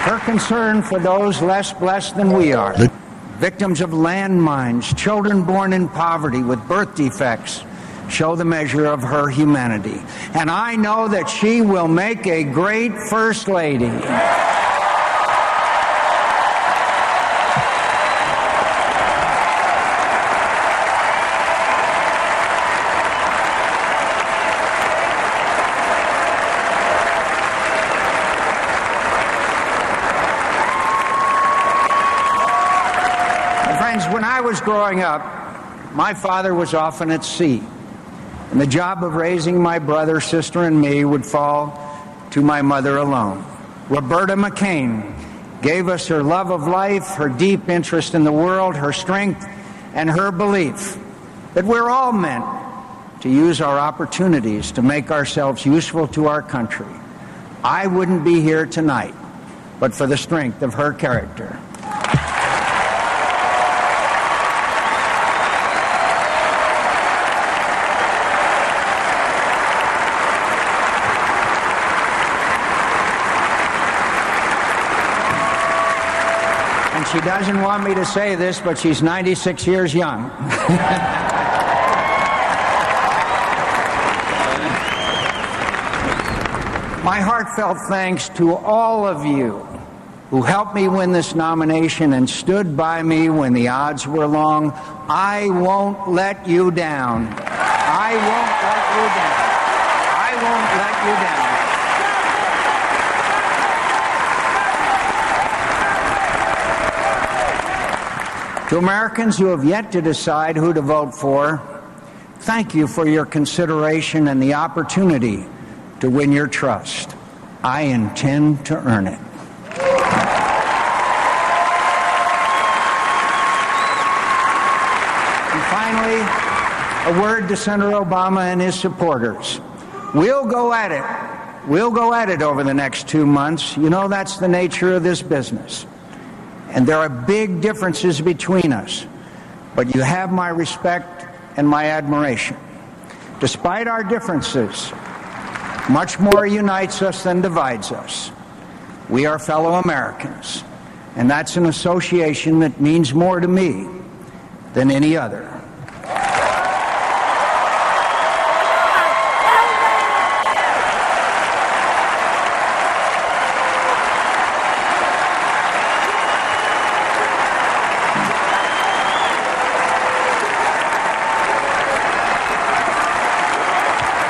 Her concern for those less blessed than we are, victims of landmines, children born in poverty with birth defects, show the measure of her humanity. And I know that she will make a great First Lady. When I was growing up, my father was often at sea, and the job of raising my brother, sister, and me would fall to my mother alone. Roberta McCain gave us her love of life, her deep interest in the world, her strength, and her belief that we're all meant to use our opportunities to make ourselves useful to our country. I wouldn't be here tonight but for the strength of her character. She doesn't want me to say this, but she's 96 years young. My heartfelt thanks to all of you who helped me win this nomination and stood by me when the odds were long. I won't let you down. I won't let you down. I won't let you down. To Americans who have yet to decide who to vote for, thank you for your consideration and the opportunity to win your trust. I intend to earn it. And finally, a word to Senator Obama and his supporters. We'll go at it. We'll go at it over the next 2 months. You know, that's the nature of this business. And there are big differences between us, but you have my respect and my admiration. Despite our differences, much more unites us than divides us. We are fellow Americans, and that's an association that means more to me than any other.